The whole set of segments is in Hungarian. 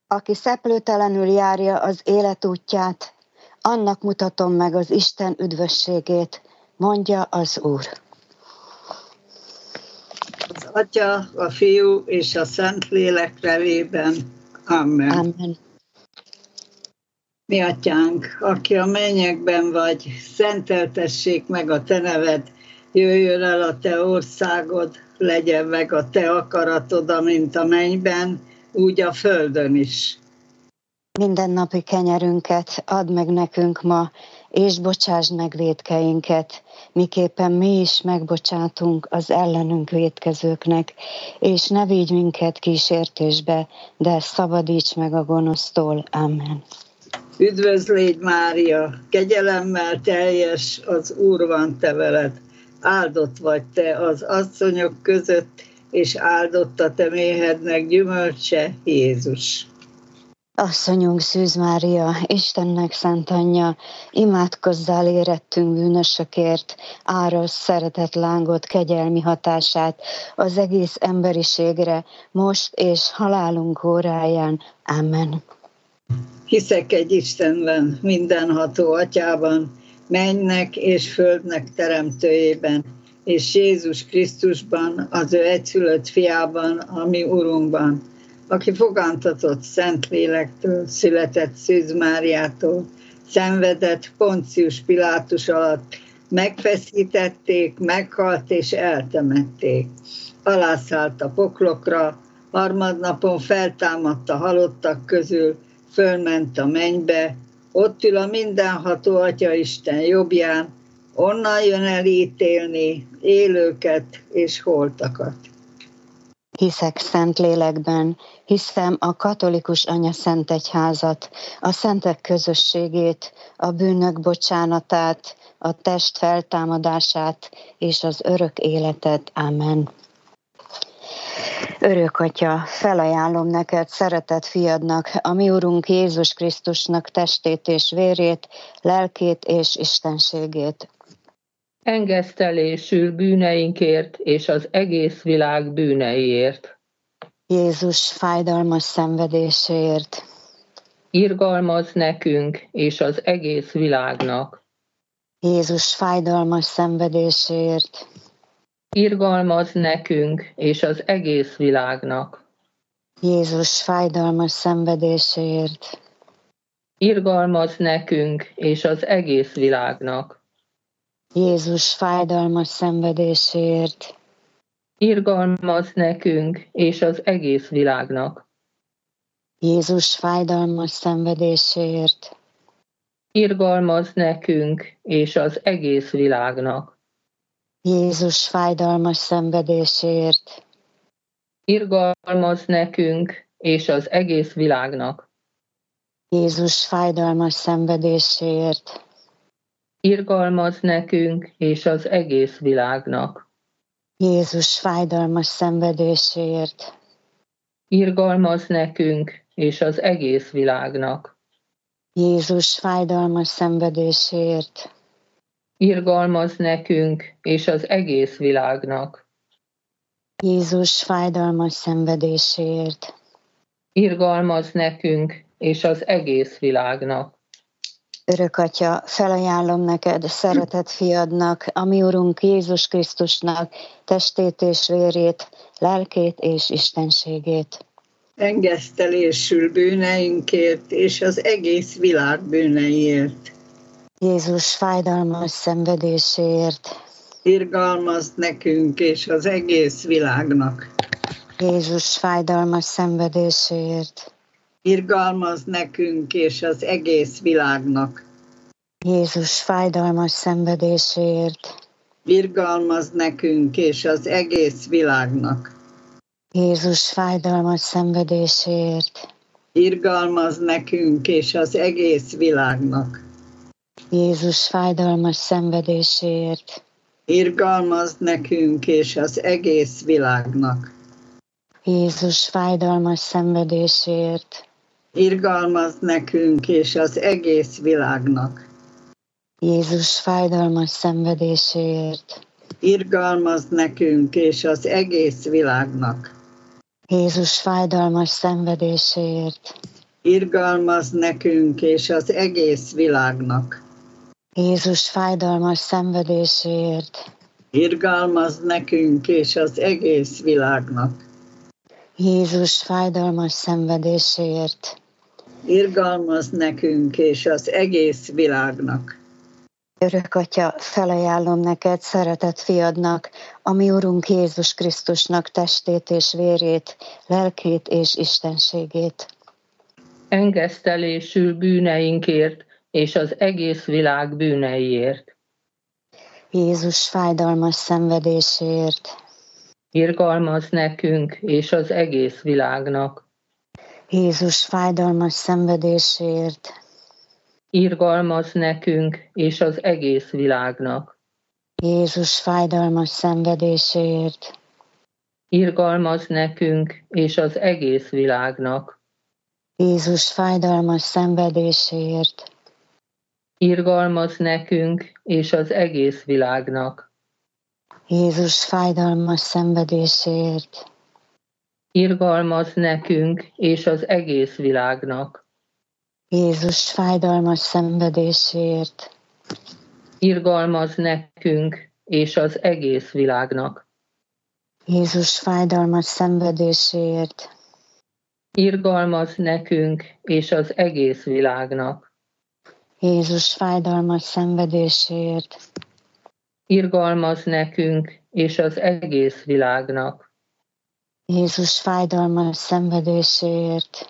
Aki szeplőtelenül járja az élet útját, annak mutatom meg az Isten üdvösségét, mondja az Úr. Az Atya, a Fiú és a Szentlélek nevében. Amen. Amen. Mi Atyánk, aki a mennyekben vagy, szenteltessék meg a Te neved, jöjjön el a Te országod, legyen meg a Te akaratod, amint a mennyben, úgy a földön is. Mindennapi kenyerünket add meg nekünk ma, és bocsásd meg vétkeinket, miképpen mi is megbocsátunk az ellenünk vétkezőknek, és ne vigy minket kísértésbe, de szabadíts meg a gonosztól. Amen. Üdvözlégy Mária, kegyelemmel teljes, az Úr van te veled. Áldott vagy te az asszonyok között, és áldott a te méhednek gyümölcse, Jézus. Asszonyunk Szűz Mária, Istennek szent anyja, imádkozzál érettünk bűnösökért, árasd szeretet lángot, kegyelmi hatását az egész emberiségre, most és halálunk óráján. Amen. Hiszek egy Istenben, mindenható Atyában, mennynek és földnek teremtőjében, és Jézus Krisztusban, az ő egyszülött fiában, a mi Urunkban, aki fogantatott Szentlélektől, született Szűz Máriától, szenvedett Poncius Pilátus alatt, megfeszítették, meghalt és eltemették. Alászállt a poklokra, harmadnapon feltámadt a halottak közül, fölment a mennybe, ott ül a mindenható Atya Isten jobbján, onnan jön el ítélni élőket és holtakat. Hiszek Szentlélekben, hiszem a katolikus anyaszentegyházat, a szentek közösségét, a bűnök bocsánatát, a test feltámadását és az örök életet. Amen. Örök Atya, felajánlom neked szeretett fiadnak, a mi Urunk Jézus Krisztusnak testét és vérét, lelkét és istenségét. Engesztelésül bűneinkért és az egész világ bűneiért. Jézus fájdalmas szenvedéséért. Irgalmazz nekünk és az egész világnak. Jézus fájdalmas szenvedéséért. Irgalmazz nekünk és az egész világnak. Jézus fájdalmas szenvedéséért. Irgalmazz nekünk és az egész világnak. Jézus fájdalmas szenvedéséért. Irgalmazz nekünk és az egész világnak. Jézus fájdalmas szenvedéséért. Irgalmazz nekünk és az egész világnak. Jézus fájdalmas szenvedéséért. Irgalmazz nekünk és az egész világnak. Jézus fájdalmas szenvedéséért. Irgalmazz nekünk és az egész világnak. Jézus fájdalmas szenvedéséért. Irgalmazz nekünk és az egész világnak. Jézus fájdalmas szenvedéséért. Irgalmazz nekünk és az egész világnak. Jézus fájdalmas szenvedéséért. Irgalmazz nekünk és az egész világnak. Örök Atya, felajánlom neked szeretett fiadnak, a mi Urunk Jézus Krisztusnak testét és vérét, lelkét és istenségét. Engesztelésül bűneinkért és az egész világ bűneiért. Jézus fájdalmas szenvedéséért. Irgalmazz nekünk és az egész világnak. Jézus fájdalmas szenvedéséért. Irgalmazz nekünk és az egész világnak. Jézus fájdalmas szenvedéséért. Irgalmazz nekünk és az egész világnak. Jézus fájdalmas szenvedéséért. Irgalmazz nekünk és az egész világnak. Jézus fájdalmas szenvedéséért. Irgalmazz nekünk és az egész világnak. Jézus fájdalmas szenvedéséért. Irgalmazz nekünk és az egész világnak. Jézus fájdalmas szenvedéséért. Irgalmazz nekünk és az egész világnak. Jézus fájdalmas szenvedéséért. irgalmaz nekünk és az egész világnak. Jézus fájdalmas szenvedéséért, Irgalmaz nekünk és az egész világnak. Jézus fájdalmas szenvedéséért, Irgalmaz nekünk és az egész világnak. Örök Atya, felajánlom neked szeretett fiadnak, a mi Urunk Jézus Krisztusnak testét és vérét, lelkét és istenségét. Engesztelésül bűneinkért és az egész világ bűneiért. Jézus fájdalmas szenvedéséért, Irgalmaz nekünk és az egész világnak. Jézus fájdalmas szenvedéséért, Irgalmaz nekünk és az egész világnak. Jézus fájdalmas szenvedéséért, Irgalmaz nekünk és az egész világnak. Jézus fájdalmas szenvedéséért, Irgalmaz nekünk és az egész világnak. Jézus fájdalmas szenvedéséért, Irgalmaz nekünk és az egész világnak. Jézus fájdalmas szenvedéséért, Irgalmaz nekünk és az egész világnak. Jézus fájdalmas szenvedéséért, Irgalmaz nekünk és az egész világnak. Jézus fájdalmas szenvedéséért, Irgalmaz nekünk és az egész világnak. Jézus fájdalmas szenvedéséért,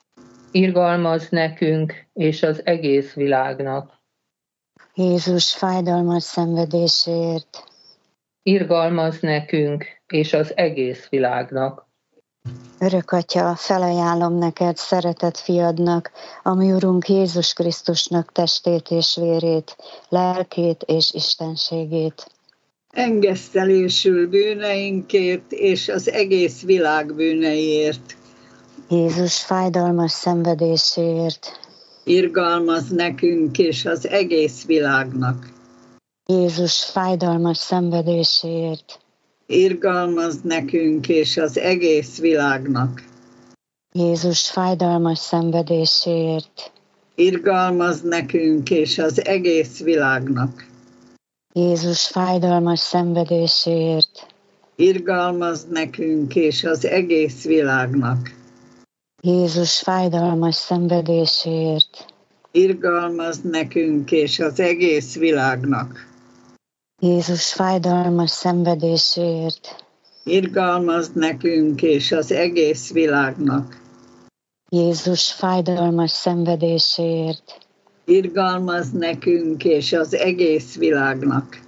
Irgalmaz nekünk és az egész világnak. Jézus fájdalmas szenvedéséért, Irgalmaz nekünk és az egész világnak. Örök Atya, felajánlom neked szeretett fiadnak, a mi Urunk Jézus Krisztusnak testét és vérét, lelkét és istenségét. Engesztelésül bűneinkért és az egész világ bűneiért. Jézus fájdalmas szenvedéséért, Irgalmaz nekünk és az egész világnak. Jézus fájdalmas szenvedéséért, Irgalmaz nekünk és az egész világnak. Jézus fájdalmas szenvedéséért, Irgalmaz nekünk és az egész világnak. Jézus fájdalmas szenvedéséért, Irgalmaz nekünk és az egész világnak. Jézus fájdalmas szenvedéséért, Irgalmaz nekünk és az egész világnak. Jézus fájdalmas szenvedéséért, Irgalmaz nekünk és az egész világnak. Jézus fájdalmas szenvedéséért, Irgalmaz nekünk és az egész világnak.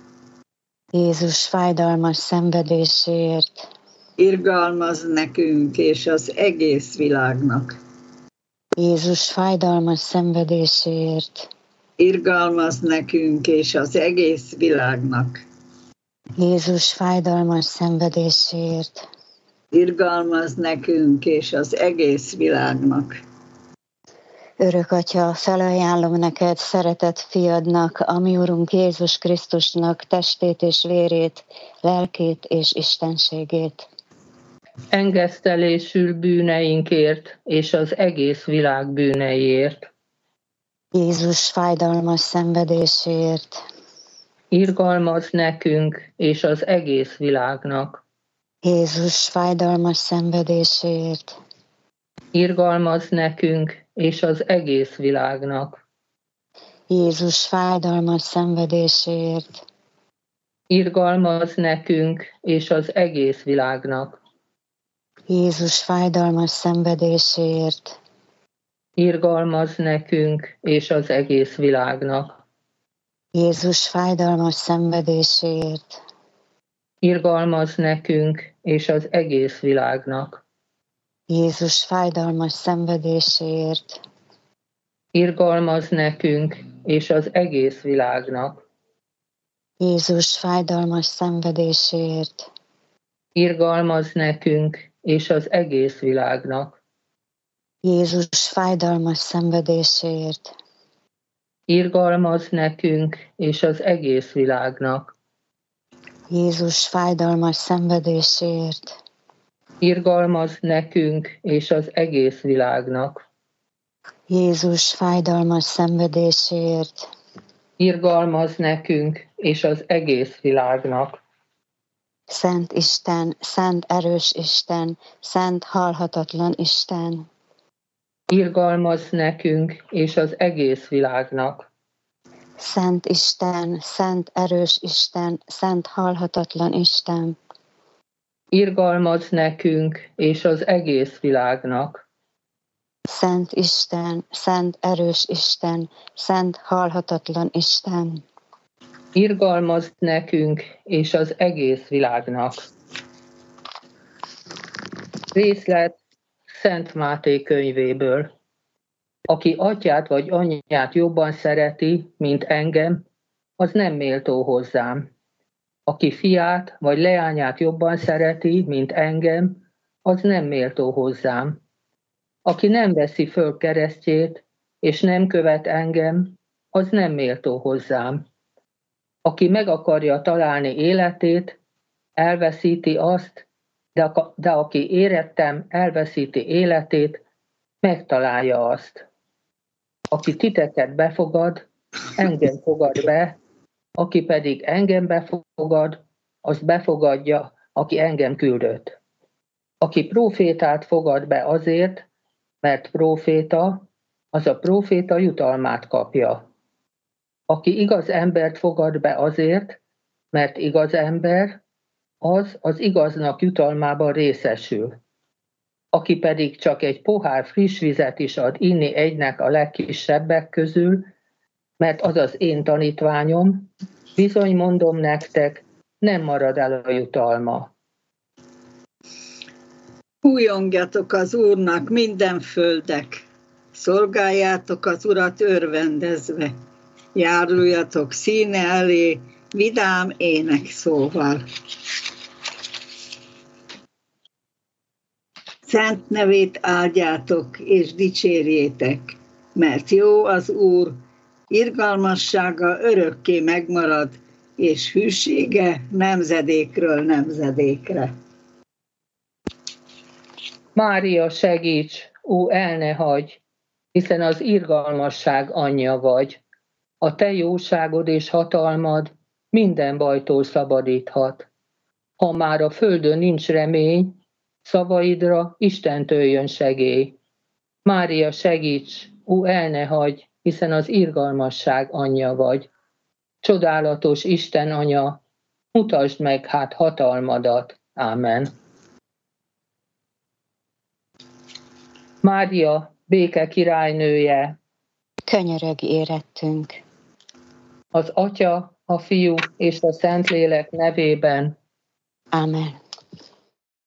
Jézus fájdalmas szenvedéséért, Irgalmaz nekünk és az egész világnak. Jézus fájdalmas szenvedéséért, Irgalmaz nekünk és az egész világnak. Jézus fájdalmas szenvedéséért, Irgalmaz nekünk és az egész világnak. Örök Atya, felajánlom neked szeretett fiadnak, a mi Urunk Jézus Krisztusnak testét és vérét, lelkét és istenségét. Engesztelésül bűneinkért és az egész világ bűneiért. Jézus fájdalmas szenvedéséért, Irgalmaz nekünk és az egész világnak. Jézus fájdalmas szenvedéséért, Irgalmaz nekünk és az egész világnak. Jézus fájdalmas szenvedéséért, Irgalmaz nekünk és az egész világnak. Jézus fájdalmas szenvedéséért, Irgalmaz nekünk és az egész világnak. Jézus fájdalmas szenvedéséért, Irgalmaz nekünk és az egész világnak. Jézus fájdalmas szenvedéséért, Irgalmaz nekünk és az egész világnak. Jézus fájdalmas szenvedéséért, Irgalmaz nekünk és az egész világnak. Jézus fájdalmas szenvedéséért, Irgalmaz nekünk és az egész világnak. Jézus fájdalmas szenvedéséért, Irgalmaz nekünk és az egész világnak. Jézus fájdalmas szenvedéséért, irgalmazz nekünk és az egész világnak. Szent Isten, szent erős Isten, szent halhatatlan Isten, Irgalmazz nekünk és az egész világnak. Szent Isten, szent erős Isten, szent halhatatlan Isten, Irgalmazz nekünk és az egész világnak. Szent Isten, szent erős Isten, szent halhatatlan Isten, Irgalmazz nekünk és az egész világnak. Részlet Szent Máté könyvéből. Aki atyát vagy anyját jobban szereti, mint engem, az nem méltó hozzám. Aki fiát vagy leányát jobban szereti, mint engem, az nem méltó hozzám. Aki nem veszi föl keresztjét, és nem követ engem, az nem méltó hozzám. Aki meg akarja találni életét, elveszíti azt, de aki érettem, elveszíti életét, megtalálja azt. Aki titeket befogad, engem fogad be, aki pedig engem befogad, azt befogadja, aki engem küldött. Aki prófétát fogad be azért, mert próféta, az a próféta jutalmát kapja. Aki igaz embert fogad be azért, mert igaz ember, az igaznak jutalmában részesül. Aki pedig csak egy pohár friss vizet is ad inni egynek a legkisebbek közül, mert az az én tanítványom, bizony mondom nektek, nem marad el a jutalma. Újongjatok az Úrnak minden földek, szolgáljátok az Urat örvendezve, járuljatok színe elé vidám énekszóval. Szent nevét áldjátok és dicsérjétek, mert jó az Úr, irgalmassága örökké megmarad, és hűsége nemzedékről nemzedékre. Mária, segíts, ó, el ne hagyj, hiszen az irgalmasság anyja vagy. A te jóságod és hatalmad minden bajtól szabadíthat. Ha már a földön nincs remény, szavaidra Istentől jön segély. Mária, segíts, ó, el ne hagyj, hiszen az irgalmasság anyja vagy. Csodálatos Isten anya, mutasd meg hát hatalmadat. Ámen. Mária, béke királynője, könyörögj érettünk. az Atya, a Fiú és a Szentlélek nevében. Ámen.